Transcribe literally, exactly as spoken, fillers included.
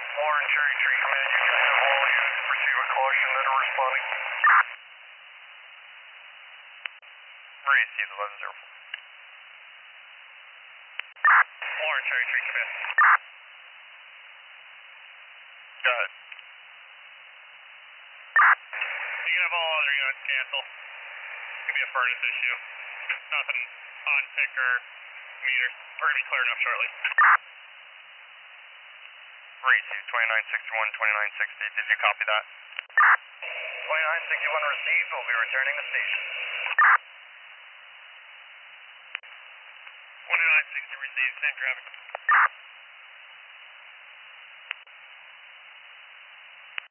Warren Cherry Tree Command, you can have all units proceed with caution that are responding. Received eleven zero four. Warren Cherry Tree Command. Got it. You can have all other units cancel. Could be a furnace issue. Nothing on tick or meters. We're going to be clearing up shortly. Received twenty-nine sixty-one, twenty-nine sixty. Did you copy that? twenty-nine sixty-one received. We'll be returning to station. twenty-nine sixty received. Same traffic.